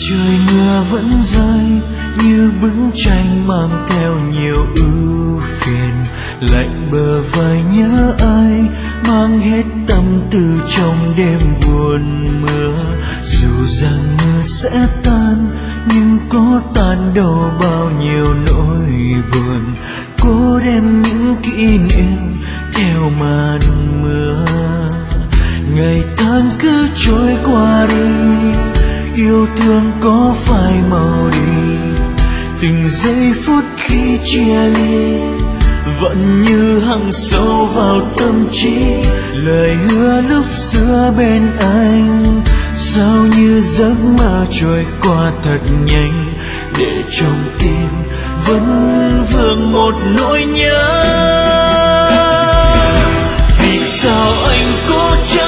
Trời mưa vẫn rơi như bức tranh mang theo nhiều ưu phiền, lạnh bờ vai nhớ ai mang hết tâm tư trong đêm buồn mưa. Dù rằng mưa sẽ tan nhưng có tan đâu bao nhiêu nỗi buồn, cố đem những kỷ niệm theo màn mưa. Ngày tháng cứ trôi qua đi, yêu thương có phai màu đi, từng giây phút khi chia ly vẫn như hằn sâu vào tâm trí. Lời hứa lúc xưa bên anh sao như giấc mơ trôi qua thật nhanh, để trong tim vẫn vương một nỗi nhớ. Vì sao anh cố chấp